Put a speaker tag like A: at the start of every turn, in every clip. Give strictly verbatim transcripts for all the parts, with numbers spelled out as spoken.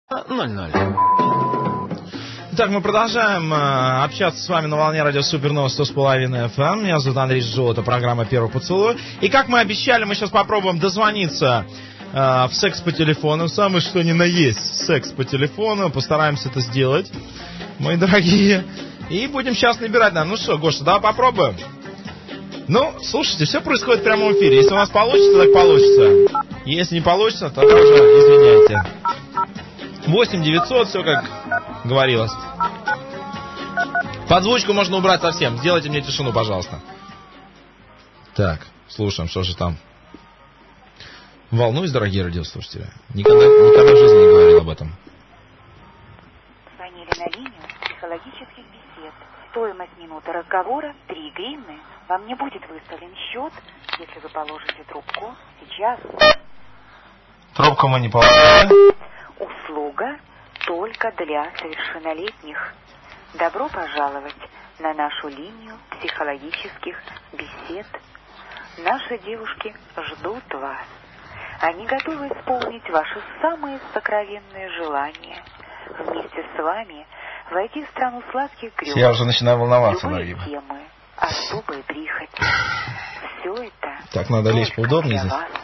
A: ноль ноль. Итак, мы продолжаем э, общаться с вами на волне радио Супернова сто с половиной эф эм. Меня зовут Андрей Жжо, это программа «Первый поцелуй». И как мы обещали, мы сейчас попробуем дозвониться э, в секс по телефону. Самое что ни на есть секс по телефону. Постараемся это сделать, мои дорогие. И будем сейчас набирать. Да. Ну что, Гоша, давай попробуем. Ну, слушайте, все происходит в прямом эфире. Если у нас получится, так получится. Если не получится, то тоже извиняйте. восемь девятьсот, все как говорилось. Подзвучку можно убрать совсем. Сделайте мне тишину, пожалуйста. Так, слушаем, что же там. Волнуюсь, дорогие радиослушатели. Никогда, никогда в жизни не говорил об этом.
B: Звонили на линию психологических бесед. Стоимость минуты разговора три гривны. Вам не будет выставлен счет, если вы положите трубку сейчас.
A: Трубку мы не положили.
B: Услуга только для совершеннолетних. Добро пожаловать на нашу линию психологических бесед. Наши девушки ждут вас. Они готовы исполнить ваши самые сокровенные желания. Вместе с вами войти в страну сладких грез.
A: Я уже начинаю волноваться,
B: любые
A: дорогие.
B: темы, особые прихоти. Все это
A: так, надо лечь поудобнее здесь.
B: вас.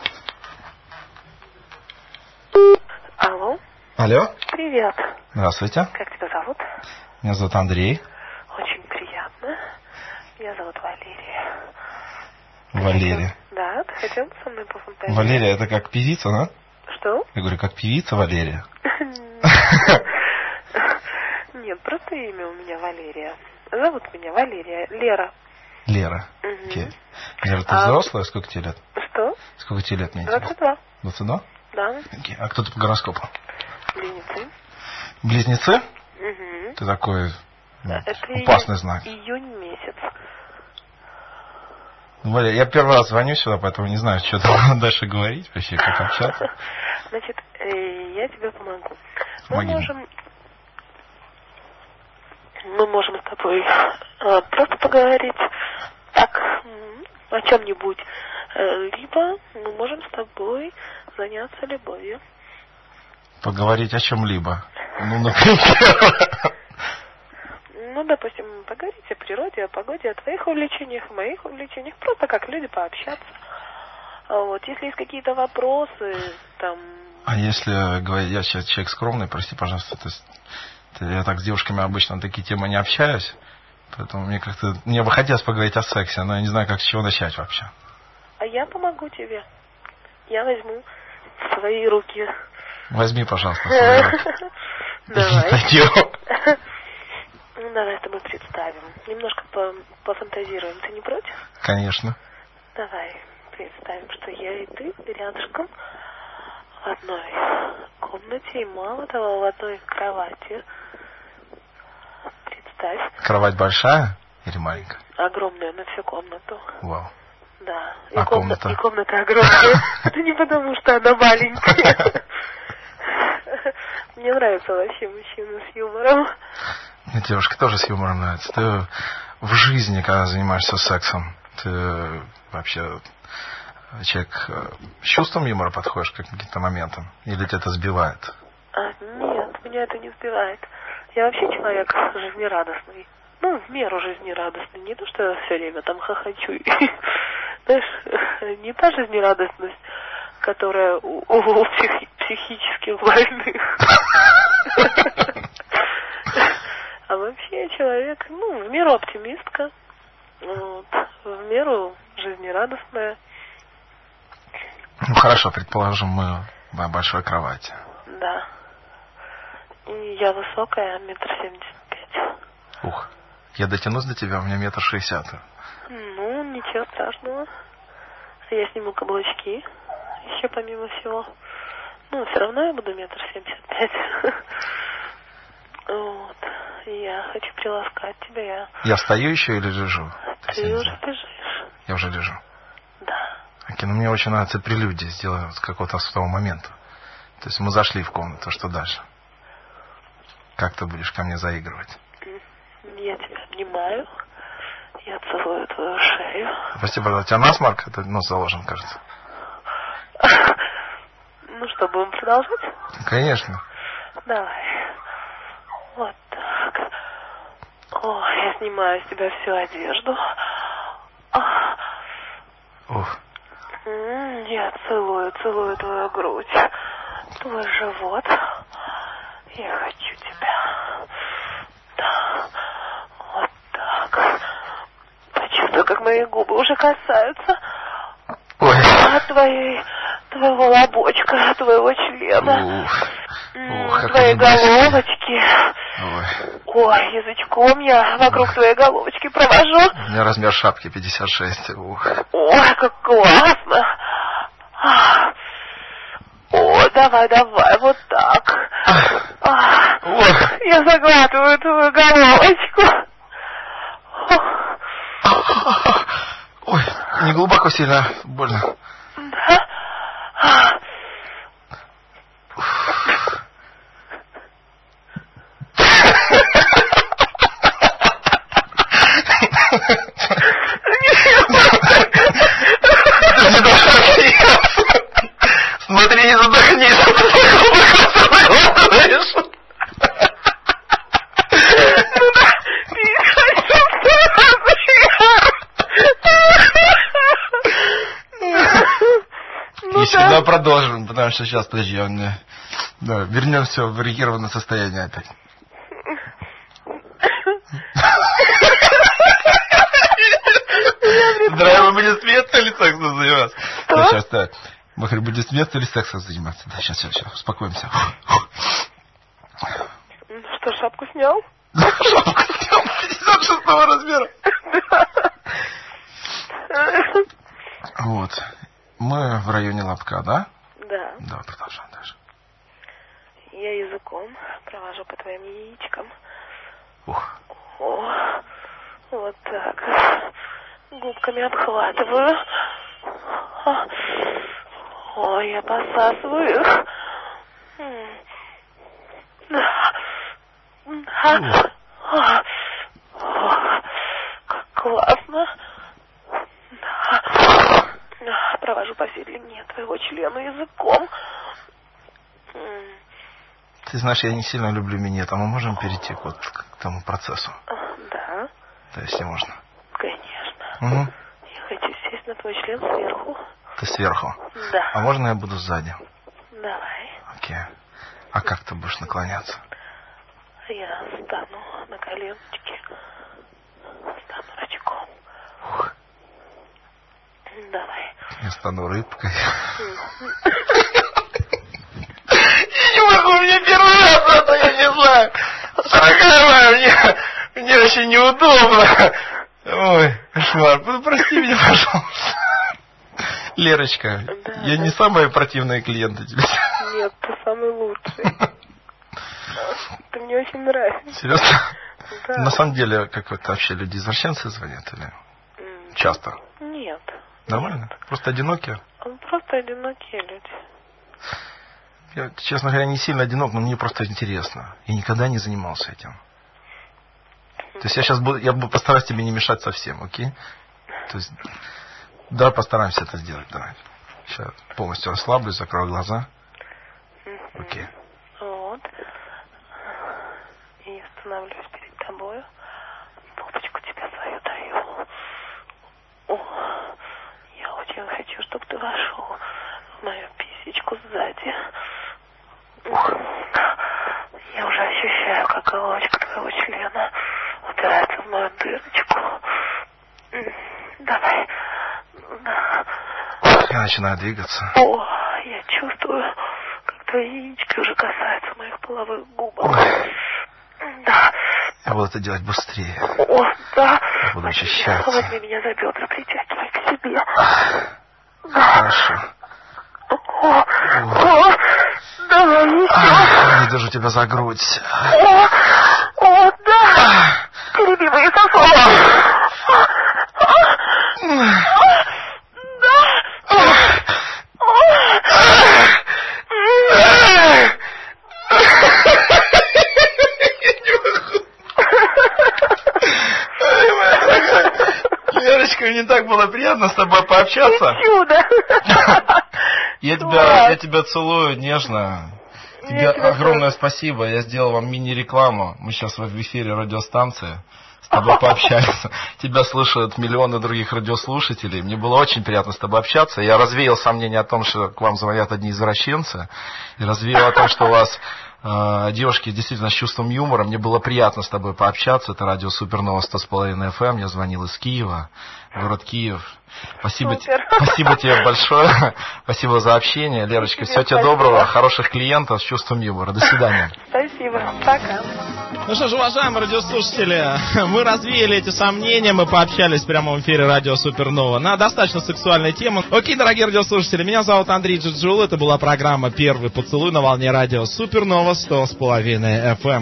B: Алло.
A: Алло.
B: Привет.
A: Здравствуйте.
B: Как тебя зовут?
A: Меня зовут Андрей.
B: Очень приятно. Меня зовут Валерия.
A: Валерия.
B: Да, ты хотел со мной пофантазировать?
A: Валерия, это как певица, да?
B: Что?
A: Я говорю, как певица Валерия.
B: Нет, просто имя у меня Валерия. Зовут меня Валерия. Лера.
A: Лера. Окей. Лера, ты взрослая? Сколько тебе лет?
B: Что?
A: Сколько тебе лет?
B: двадцать два.
A: двадцать два?
B: Да.
A: Окей. А кто ты по гороскопу?
B: Близнецы.
A: Близнецы?
B: Угу.
A: Ты такой ну,
B: Это
A: опасный знак.
B: Июнь месяц.
A: Валя, я первый раз звоню сюда, поэтому не знаю, что там дальше говорить, вообще, как общаться.
B: Значит, я тебе помогу. Мы
A: Помоги
B: можем... Мне. Мы можем с тобой э, просто поговорить так, о чем-нибудь. Э, либо мы можем с тобой заняться любовью.
A: Поговорить о чем-либо. Ну, например...
B: Ну, допустим, поговорить о природе, о погоде, о твоих увлечениях, о моих увлечениях. Просто как люди пообщаться. Вот, если есть какие-то вопросы, там...
A: А если, говорить, я сейчас человек скромный, прости, пожалуйста, то есть, я так с девушками обычно на такие темы не общаюсь, поэтому мне как-то, мне бы хотелось поговорить о сексе, но я не знаю, как с чего начать вообще.
B: А я помогу тебе. Я возьму в свои руки.
A: Возьми, пожалуйста, свои руки.
B: Давай. Ну, давай с тобой представим. Немножко пофантазируем. Ты не против?
A: Конечно.
B: Давай представим, что я и ты рядышком в одной комнате, и мало того, в одной кровати. Представь.
A: Кровать большая или маленькая?
B: Огромная, на всю комнату.
A: Вау.
B: Да. И
A: а
B: комната,
A: комната?
B: И комната огромная. Это не потому, что она маленькая. Мне нравятся вообще мужчины с юмором.
A: Мне девушка тоже с юмором нравится. Ты в жизни, когда занимаешься сексом, ты вообще человек с чувством юмора подходишь к каким-то моментам? Или тебя это сбивает?
B: А, нет, меня это не сбивает. Я вообще человек жизнерадостный. Ну, в меру жизнерадостный. Не то, что я все время там хохочу. Знаешь, не та жизнерадостность, которая у, у психи- психически больных. А вообще человек, ну, в меру оптимистка, вот, в меру жизнерадостная.
A: Ну хорошо, предположим, мы в большой кровати.
B: Да. И я высокая, метр семьдесят пять.
A: Ух, я дотянусь до тебя, у меня метр шестьдесят.
B: Ну, ничего страшного. Я сниму каблучки, еще помимо всего. Ну, все равно я буду метр семьдесят пять. Вот. Я хочу приласкать тебя. Я,
A: я встаю еще или лежу?
B: Ты уже лежишь.
A: Я уже лежу.
B: Да.
A: Окей, ну мне очень нравится прелюдия сделать с какого-то с того момента. То есть мы зашли в комнату, что дальше? Как ты будешь ко мне заигрывать?
B: Я тебя обнимаю. Я целую твою шею.
A: Прости, пожалуйста, у тебя насморк? Это нос заложен, кажется.
B: Ну что, будем продолжать?
A: Конечно.
B: Давай. Вот так. О, я снимаю с тебя всю одежду.
A: Ух.
B: Я целую, целую твою грудь, твой живот. Я хочу тебя. Да. Вот так. Почувствую, как мои губы уже касаются.
A: Ой.
B: От твоей, твоего лобочка, твоего члена.
A: Ух. Ух,
B: твоей головочки.
A: Ой.
B: Ой, язычком я вокруг Ой. твоей головочки провожу.
A: У меня размер шапки пятьдесят шесть. Ух.
B: Ой, как классно. О, давай, давай, вот так. Ох. Я заглатываю твою головочку.
A: Ой, не глубоко, сильно больно.
B: Да?
A: Смотри, не задохнись, а ты заглатываешь. И сюда продолжим, потому что сейчас, подожди, он мне... Да, вернемся в эрегированное состояние опять. Здравия, мы будем с места или сексом заниматься? Да, сейчас, да. Мы хоть будем с места или сексом заниматься? Да, сейчас, сейчас, сейчас, успокоимся.
B: Что, шапку снял?
A: Шапку снял пятьдесят шестого размера. Вот. Мы в районе лобка, да?
B: Да.
A: Да, продолжаем дальше.
B: Я языком провожу по твоим яичкам.
A: Ух.
B: О, вот так. Губками обхватываю. О, я посасываю их. О, как классно. Провожу по всей длине твоего члена языком.
A: Ты знаешь, я не сильно люблю минет, а мы можем перейти вот к тому процессу?
B: Да.
A: Да, если можно.
B: Конечно.
A: Угу.
B: Я хочу сесть на твой член сверху.
A: Ты сверху?
B: Да.
A: А можно я буду сзади?
B: Давай.
A: Окей. А как ты будешь наклоняться?
B: Я стану на коленочки. Стану рачком.
A: Ух.
B: Давай.
A: Я стану рыбкой. Я не могу, мне первый раз это, я не знаю. Дорогая, мне, мне очень неудобно. Ой, кошмар. Прости меня, пожалуйста. Лерочка, да, я да. не самая противная клиента тебе.
B: Нет, ты самый лучший. Ты мне очень нравишься.
A: Серьезно?
B: Да.
A: На самом деле, как это вообще люди извращенцы звонят или mm. часто?
B: Нет.
A: Нормально? Нет. Просто одинокие?
B: Просто одинокие люди.
A: Я, честно говоря, не сильно одинок, но мне просто интересно. Я никогда не занимался этим. Mm. То есть я сейчас буду, я буду постараюсь тебе не мешать совсем, окей? То есть, давай постараемся это сделать, давай. Сейчас полностью расслаблюсь, закрою глаза.
B: Mm-hmm.
A: Окей.
B: Вот. И я становлюсь перед тобою. Попочку тебе свою даю. О, я очень хочу, чтобы ты вошел в мою писечку сзади.
A: Ух.
B: Я уже ощущаю, как головочка твоего члена упирается в мою дырочку. Давай.
A: Я начинаю двигаться.
B: О, я чувствую, как твои яички уже касаются моих половых губок.
A: Ой.
B: Да.
A: Я буду это делать быстрее.
B: О, да.
A: Я буду очищаться.
B: Возьми меня за бедра, притягивай к себе.
A: Да. Хорошо.
B: О, о, давай еще.
A: Я держу тебя за грудь.
B: О, о, да. Тереби мои сосуды.
A: Верочка, мне так было приятно с тобой пообщаться.
B: Чудо.
A: Я тебя, я тебя целую нежно. Тебе огромное спасибо. Я сделал вам мини-рекламу. Мы сейчас в эфире радиостанции. С тобой пообщаемся. Тебя слушают миллионы других радиослушателей. Мне было очень приятно с тобой общаться. Я развеял сомнения о том, что к вам звонят одни извращенцы. И развеял о том, что у вас э, девушки действительно с чувством юмора. Мне было приятно с тобой пообщаться. Это радио Супернова сто с половиной эф эм. Я звонил из Киева, город Киев. Спасибо, спасибо тебе большое. Спасибо за общение. Лерочка, всего тебе доброго, хороших клиентов с чувством юмора. До свидания.
B: Спасибо. Пока.
A: Ну что ж, уважаемые радиослушатели, мы развеяли эти сомнения, мы пообщались в прямом эфире радио Супернова на достаточно сексуальную тему. Окей, дорогие радиослушатели, меня зовут Андрей Джиджул, это была программа «Первый поцелуй» на волне радио Супернова сто с половиной эф эм.